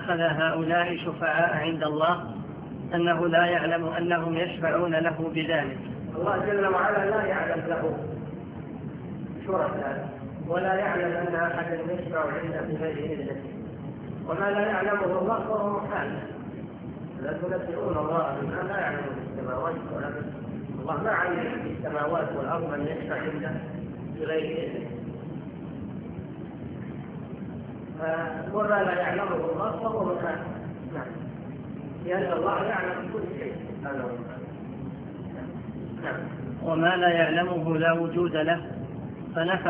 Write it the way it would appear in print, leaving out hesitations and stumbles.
اتخذ هؤلاء شفعاء عند الله أنه لا يعلم أنهم يشفعون له بذلك. الله جل وعلا لا يعلم له شركاء ولا يعلم أن أحدا يشفع عنده بغير إذنه، وما لا يعلمه الله فهو محال. لا تنبئون الله بما لا يعلم في السماوات والأرض. الله ما علم في السماوات والأرض من يشفع عنده بغير إذنه، وما لا يعلمه الله فهو محال. نعم، لأن الله يعلم كل شيء سبحانه وتعالى. وما لا يعلمه لا وجود له، فنفى